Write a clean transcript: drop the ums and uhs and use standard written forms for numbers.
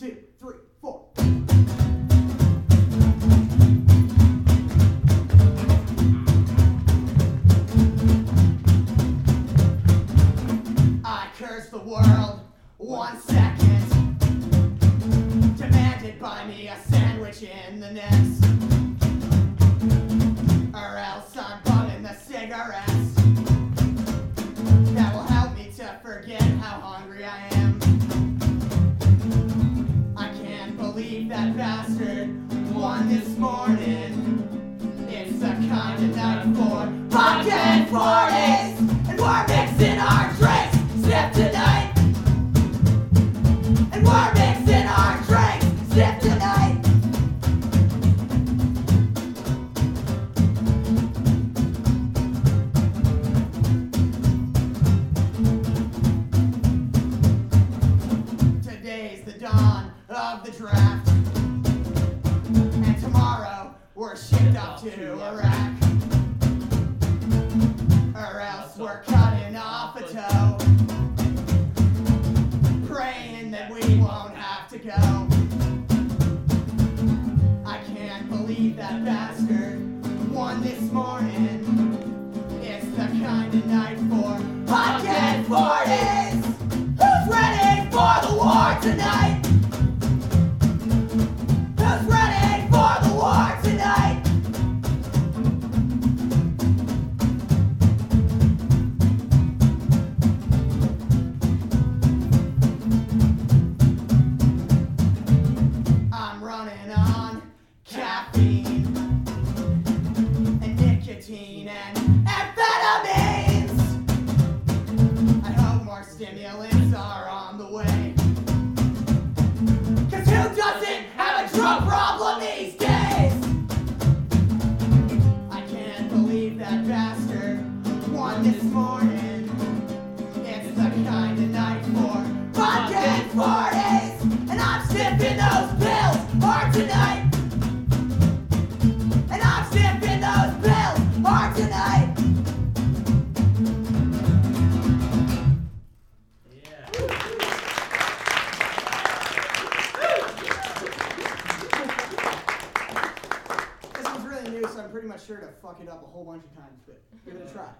2, 3, 4. I curse the world 1 second. Demanded buy me a sandwich in the next. Or else I'm bumming the cigarettes. That will help me to forget how hungry I am. I can't believe that bastard won this morning. It's the kind of night for vodka and 40s, and we're mixing our drinks. Sip tonight, and we're mixing our drinks. Sip tonight. Today's the dawn of the draft, and tomorrow we're shipped up to Iraq. Or else we're cutting off a toe, praying that we won't have to go. I can't believe that bastard won this morning. It's the kind of night for vodka and 40s. Who's ready for the war tonight? Who's ready for the war tonight? I'm running on caffeine and nicotine and amphetamines. I hope more stimulants are on the way. 'Cause who doesn't have a drug problem these days? I can't believe that bastard won this morning. It's the kind of night for vodka and 40s, and I'm sniffing those pills hard tonight. And I'm sniffing those pills hard tonight. This one's really new, so I'm pretty much sure to fuck it up a whole bunch of times, but give it a try.